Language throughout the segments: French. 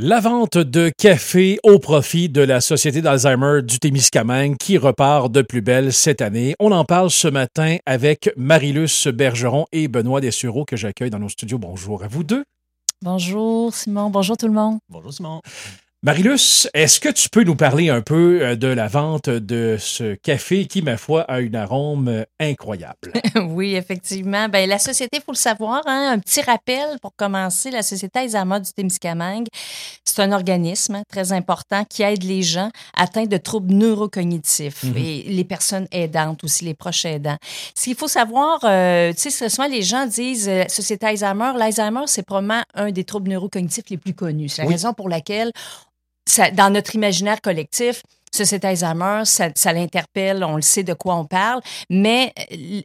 La vente de café au profit de la Société d'Alzheimer du Témiscamingue qui repart de plus belle cette année. On en parle ce matin avec Marie-Luce Bergeron et Benoît Dessureau que j'accueille dans nos studios. Bonjour à vous deux. Bonjour Simon, bonjour tout le monde. Bonjour Simon. Marie-Luce, est-ce que tu peux nous parler un peu de la vente de ce café qui, ma foi, a une arôme incroyable? Oui, effectivement. Bien, la Société, il faut le savoir, un petit rappel pour commencer, la Société Alzheimer du Témiscamingue, c'est un organisme très important qui aide les gens atteints de troubles neurocognitifs et les personnes aidantes aussi, les proches aidants. Ce qu'il faut savoir, tu sais, souvent les gens disent Société Alzheimer, l'Alzheimer, c'est probablement un des troubles neurocognitifs les plus connus. C'est la raison pour laquelle dans notre imaginaire collectif, Société Alzheimer, ça l'interpelle, on le sait de quoi on parle, mais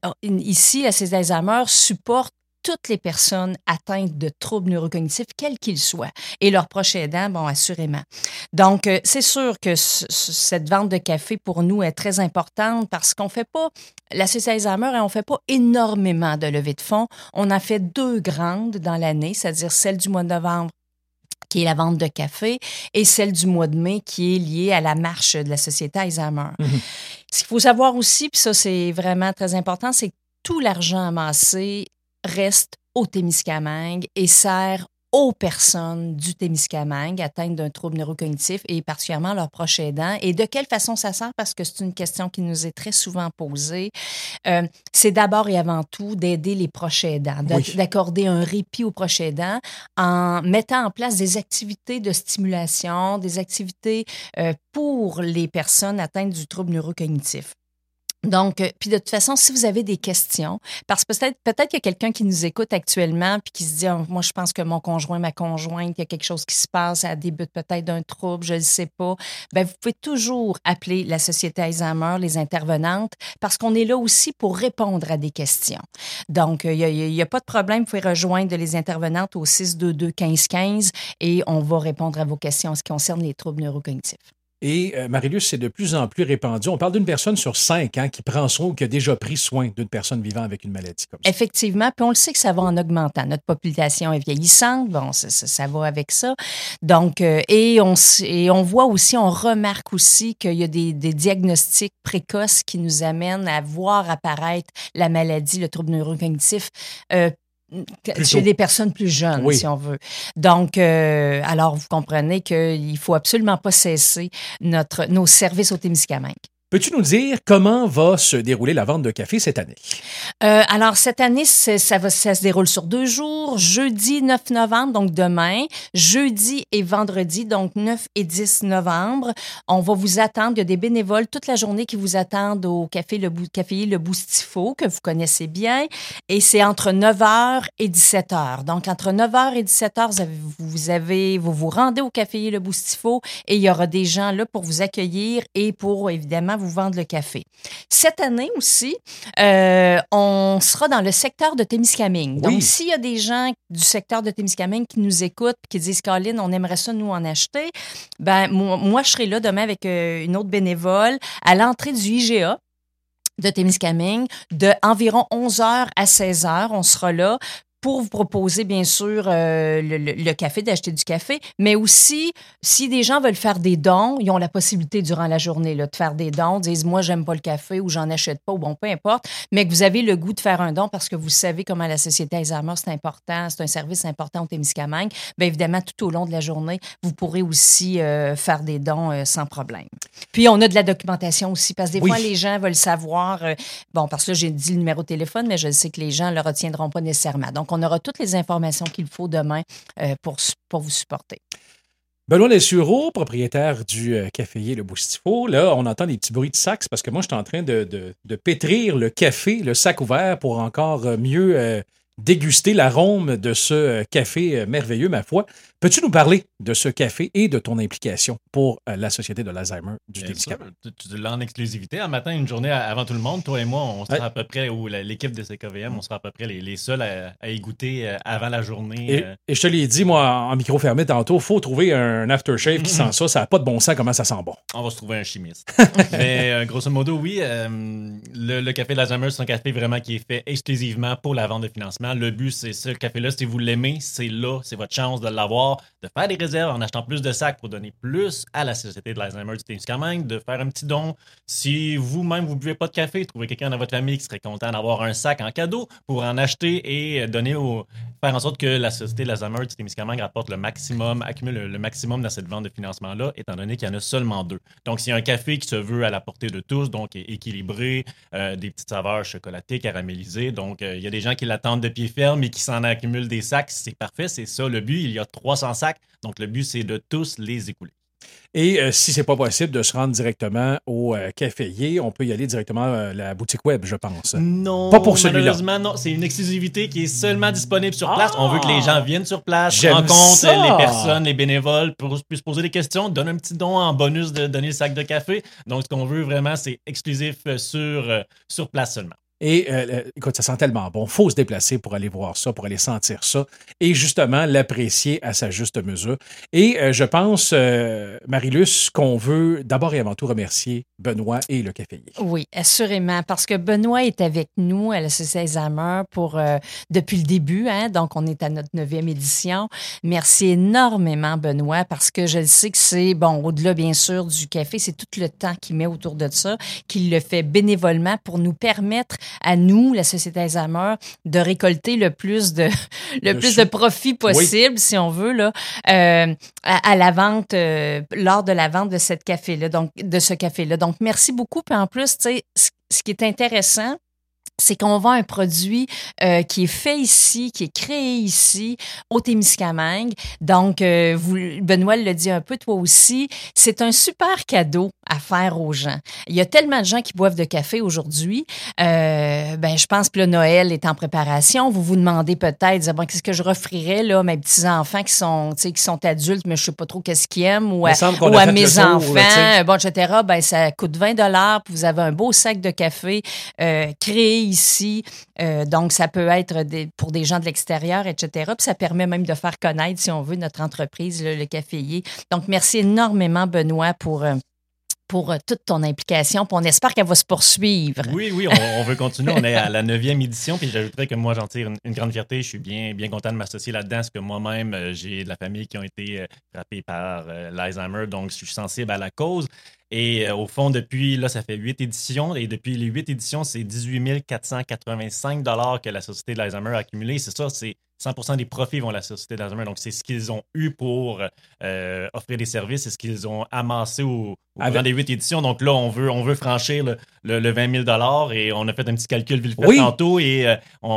ici, la Société Alzheimer supporte toutes les personnes atteintes de troubles neurocognitifs, quels qu'ils soient, et leurs proches aidants, bon, assurément. Donc, c'est sûr que cette vente de café, pour nous, est très importante parce qu'on fait pas, la Société Alzheimer, on fait pas énormément de levées de fonds. On en fait 2 grandes dans l'année, c'est-à-dire celle du mois de novembre, qui est la vente de café, et celle du mois de mai, qui est liée à la marche de la Société Alzheimer. Ce qu'il faut savoir aussi, puis ça, c'est vraiment très important, c'est que tout l'argent amassé reste au Témiscamingue et sert aux personnes du Témiscamingue atteintes d'un trouble neurocognitif et particulièrement leurs proches aidants. Et de quelle façon ça sert? Parce que c'est une question qui nous est très souvent posée. C'est d'abord et avant tout d'aider les proches aidants, d'accorder un répit aux proches aidants en mettant en place des activités de stimulation, des activités pour les personnes atteintes du trouble neurocognitif. Donc, puis de toute façon, si vous avez des questions, parce que peut-être qu'il y a quelqu'un qui nous écoute actuellement puis qui se dit moi, je pense que mon conjoint, ma conjointe, il y a quelque chose qui se passe, elle débute peut-être d'un trouble, je ne sais pas. Bien, vous pouvez toujours appeler la Société Alzheimer, les intervenantes, parce qu'on est là aussi pour répondre à des questions. Donc, il y a pas de problème, vous pouvez rejoindre les intervenantes au 622-1515 et on va répondre à vos questions en ce qui concerne les troubles neurocognitifs. Et Marie-Luce, c'est de plus en plus répandu. On parle d'une personne sur 5 qui prend soin ou qui a déjà pris soin d'une personne vivant avec une maladie comme ça. Effectivement, puis on le sait que ça va en augmentant. Notre population est vieillissante, bon, ça va avec ça. Donc, et on voit aussi, on remarque aussi qu'il y a des diagnostics précoces qui nous amènent à voir apparaître la maladie, le trouble neurocognitif, chez des personnes plus jeunes, si on veut. Donc, alors, vous comprenez qu'il ne faut absolument pas cesser nos services au Témiscamingue. Peux-tu nous dire comment va se dérouler la vente de café cette année? Alors, cette année, ça se déroule sur 2 jours. Jeudi 9 novembre, donc demain. Jeudi et vendredi, donc 9 et 10 novembre. On va vous attendre. Il y a des bénévoles toute la journée qui vous attendent au café Le Boustifo, que vous connaissez bien. Et c'est entre 9h et 17h. Donc, entre 9h et 17h, vous vous rendez au café Le Boustifo et il y aura des gens là pour vous accueillir et pour, évidemment, vous vendre le café. Cette année aussi, on sera dans le secteur de Témiscamingue. Donc, s'il y a des gens du secteur de Témiscamingue qui nous écoutent et qui disent « Caroline, on aimerait ça, nous, en acheter », ben moi, je serai là demain avec une autre bénévole à l'entrée du IGA de Témiscamingue de environ 11h à 16h. On sera là pour vous proposer, bien sûr, le café, d'acheter du café, mais aussi, si des gens veulent faire des dons, ils ont la possibilité durant la journée là, de faire des dons, disent « Moi, j'aime pas le café » ou « J'en achète pas » ou bon, peu importe, mais que vous avez le goût de faire un don parce que vous savez comment la Société Alzheimer, c'est important, c'est un service important au Témiscamingue, bien évidemment, tout au long de la journée, vous pourrez aussi faire des dons sans problème. Puis, on a de la documentation aussi, parce que des fois, les gens veulent savoir, parce que là, j'ai dit le numéro de téléphone, mais je sais que les gens ne le retiendront pas nécessairement. Donc, on aura toutes les informations qu'il faut demain pour vous supporter. Benoît Dessureau, propriétaire du caféier Le Boustifo. Là, on entend des petits bruits de sacs parce que moi, je suis en train de pétrir le café, le sac ouvert, pour encore mieux déguster l'arôme de ce café merveilleux, ma foi. Peux-tu nous parler de ce café et de ton implication pour la Société de l'Alzheimer du Témiscamingue? Tu l'as en exclusivité. Un matin, une journée avant tout le monde, toi et moi, on sera à peu près, ou l'équipe de CKVM, on sera à peu près les seuls à y goûter avant la journée. Et je te l'ai dit, moi, en micro fermé tantôt, il faut trouver un aftershave qui sent ça. Ça n'a pas de bon sens comment ça sent bon. On va se trouver un chimiste. Mais grosso modo, oui, le café de l'Alzheimer, c'est un café vraiment qui est fait exclusivement pour la vente de financement. effectivement, le but, c'est ce café-là. Si vous l'aimez, c'est là, c'est votre chance de l'avoir, de faire des réserves en achetant plus de sacs pour donner plus à la Société de l'Alzheimer du Témiscamingue, de faire un petit don. Si vous-même, vous ne buvez pas de café, trouvez quelqu'un dans votre famille qui serait content d'avoir un sac en cadeau pour en acheter et faire en sorte que la Société de l'Alzheimer du Témiscamingue rapporte le maximum, accumule le maximum dans cette vente de financement-là, étant donné qu'il y en a seulement 2. Donc, s'il y a un café qui se veut à la portée de tous, donc équilibré, des petites saveurs chocolatées, caramélisées. Donc, il y a des gens qui l'attendent de pied ferme et qui s'en accumulent des sacs. C'est parfait, c'est ça le but. Il y a 300 sacs. Donc, le but, c'est de tous les écouler. Et si c'est pas possible de se rendre directement au caféier, on peut y aller directement à la boutique web, je pense. Non, pas pour celui-là. Malheureusement, non. C'est une exclusivité qui est seulement disponible sur place. On veut que les gens viennent sur place, rencontrent ça. les personnes, les bénévoles, puissent poser des questions, donnent un petit don en bonus de donner le sac de café. Donc, ce qu'on veut vraiment, c'est exclusif sur place seulement. Et écoute, ça sent tellement bon. Il faut se déplacer pour aller voir ça, pour aller sentir ça et justement l'apprécier à sa juste mesure. Et je pense, Marie-Luce, qu'on veut d'abord et avant tout remercier Benoît et le caféier. Oui, assurément, parce que Benoît est avec nous à la Société Alzheimer depuis le début, hein, donc on est à notre 9e édition. Merci énormément, Benoît, parce que je le sais que c'est, bon, au-delà bien sûr du café, c'est tout le temps qu'il met autour de ça, qu'il le fait bénévolement pour nous permettre à nous, la Société Alzheimer, de récolter le plus de profit possible, si on veut, là, à la vente, lors de la vente de ce café-là. Donc, merci beaucoup. Puis en plus, tu sais, ce qui est intéressant, c'est qu'on vend un produit qui est fait ici, qui est créé ici, au Témiscamingue. Donc, Benoît l'a dit un peu, toi aussi, c'est un super cadeau à faire aux gens. Il y a tellement de gens qui boivent de café aujourd'hui. Je pense que le Noël est en préparation. Vous vous demandez peut-être, bon, qu'est-ce que je referais là, mes petits-enfants qui sont adultes, mais je sais pas trop qu'est-ce qu'ils aiment, ou à mes enfants, bon, etc. Ben, ça coûte 20 $, puis vous avez un beau sac de café créé ici. Donc, ça peut être pour des gens de l'extérieur, etc. Puis ça permet même de faire connaître, si on veut, notre entreprise, le caféier. Donc, merci énormément, Benoît, pour toute ton implication. Puis on espère qu'elle va se poursuivre. Oui, on veut continuer. On est à la 9e édition. Puis j'ajouterais que moi, j'en tire une grande fierté. Je suis bien content de m'associer là-dedans parce que moi-même, j'ai de la famille qui ont été frappés par l'Alzheimer. Donc, je suis sensible à la cause. Et au fond, ça fait 8 éditions. Et depuis les 8 éditions, c'est 18 485 $ que la Société de l'Alzheimer a accumulé. C'est ça, c'est 100% des profits vont à la Société de l'Alzheimer. Donc, c'est ce qu'ils ont eu pour offrir des services. C'est ce qu'ils ont amassé au cours des 8 éditions. Donc là, on veut franchir le 20 000 $ et on a fait un petit calcul vite fait tantôt. Et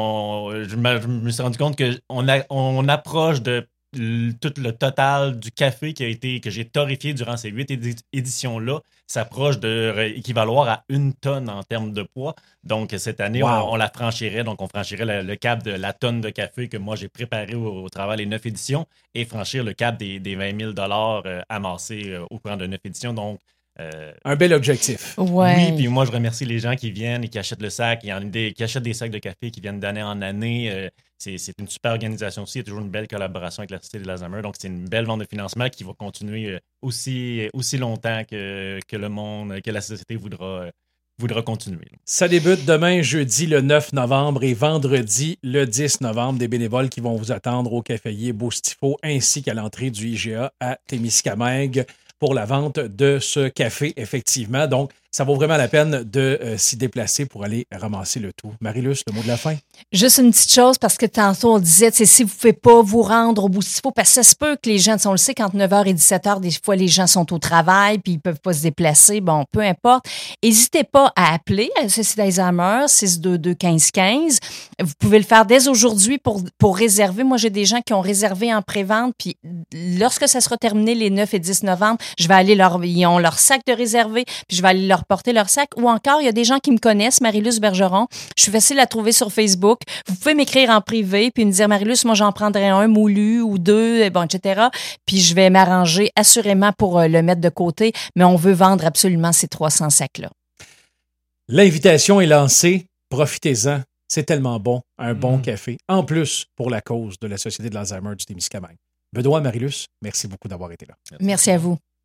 je me suis rendu compte qu'on approche de tout le total du café que j'ai torréfié durant ces 8 éditions-là s'approche de équivaloir à 1 tonne en termes de poids. Donc, cette année, on la franchirait. Donc, on franchirait le cap de la tonne de café que moi, j'ai préparé au travers des 9 éditions et franchir le cap des 20 000 $ amassés au courant de 9 éditions. Donc, un bel objectif. Ouais. Oui, puis moi, je remercie les gens qui viennent et qui achètent le sac, qui achètent des sacs de café, qui viennent d'année en année. C'est une super organisation aussi. Il y a toujours une belle collaboration avec la Société de l'Alzheimer. Donc, c'est une belle vente de financement qui va continuer aussi longtemps que le monde, que la Société voudra continuer. Ça débute demain, jeudi, le 9 novembre et vendredi, le 10 novembre. Des bénévoles qui vont vous attendre au caféier Beaustifo ainsi qu'à l'entrée du IGA à Témiscamingue pour la vente de ce café, effectivement. Donc, ça vaut vraiment la peine de s'y déplacer pour aller ramasser le tout. Marie-Luce, le mot de la fin? Juste une petite chose, parce que tantôt, on disait, si vous ne pouvez pas vous rendre au Beaustifo, parce que ça se peut que les gens, on le sait, qu'entre 9h et 17h, des fois, les gens sont au travail, puis ils ne peuvent pas se déplacer. Bon, peu importe. N'hésitez pas à appeler à la Société d'Alzheimer, 622-1515. Vous pouvez le faire dès aujourd'hui pour réserver. Moi, j'ai des gens qui ont réservé en pré-vente, puis lorsque ça sera terminé les 9 et 10 novembre, je vais aller ils ont leur sac de réservé, puis je vais aller leur porter leur sac. Ou encore, il y a des gens qui me connaissent, Marie-Luce Bergeron. Je suis facile à trouver sur Facebook. Vous pouvez m'écrire en privé puis me dire, Marie-Luce, moi, j'en prendrais un moulu ou 2, bon, etc. Puis je vais m'arranger assurément pour le mettre de côté. Mais on veut vendre absolument ces 300 sacs-là. L'invitation est lancée. Profitez-en. C'est tellement bon. Un bon café. En plus, pour la cause de la Société de l'Alzheimer du Témiscamingue. Benoît, Marie-Luce, merci beaucoup d'avoir été là. Merci à vous.